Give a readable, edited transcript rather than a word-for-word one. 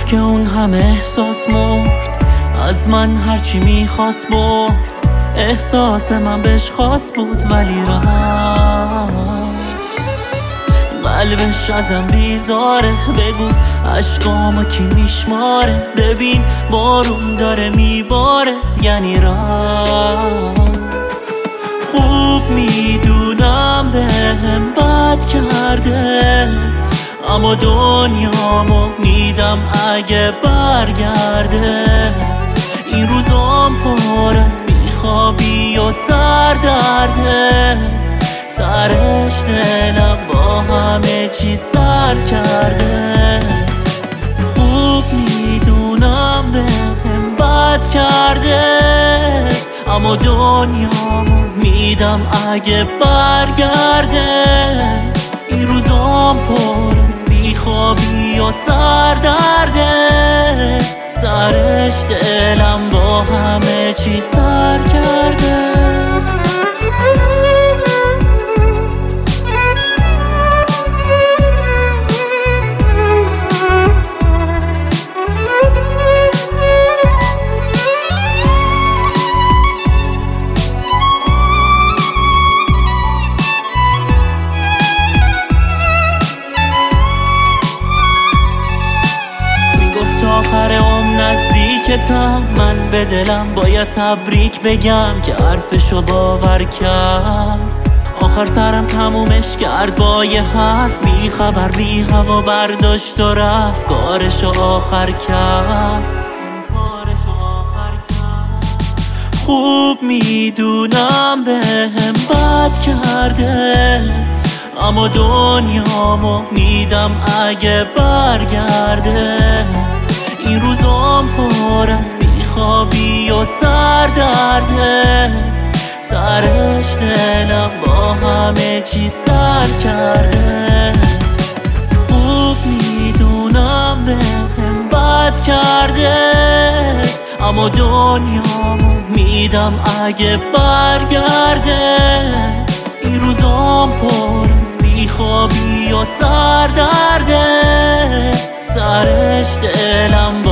که اون همه احساس مرد، از من هرچی میخواست برد. احساس من بهش خاص بود ولی رفت. قلبش ازم بیزاره، بگو عشقامو کی میشماره. ببین بارون داره میباره یعنی رفت. خوب میدونم بهم بد کرده، اما دنیامو میدم اگه برگرده. این روزام پر از بیخوابی و سردرده، سرش دلم با همه چی سر کرده. خوب میدونم بهم بد کرده، اما دنیامو میدم اگه برگرده. این روزام پر از بیخوابی و سردرده، سرش دلم با همه چی سر کرده. آخر نزدیکتم، من به دلم باید تبریک بگم که حرفشو باور کرد. آخر سرم تمومش کرد با یه حرف، بی خبر بی هوا برداشت و رفت. کارشو آخر کرد. خوب میدونم بهم بد کرده، اما دنیامو میدم اگه برگرده. این روزام پر از بیخوابی و سردرده، سرش دلم با همه چی سر کرده. خوب میدونم بهم بد کرده، اما دنیامو میدم اگه برگرده. این روزام پر از بیخوابی و سردرده، سرش دلم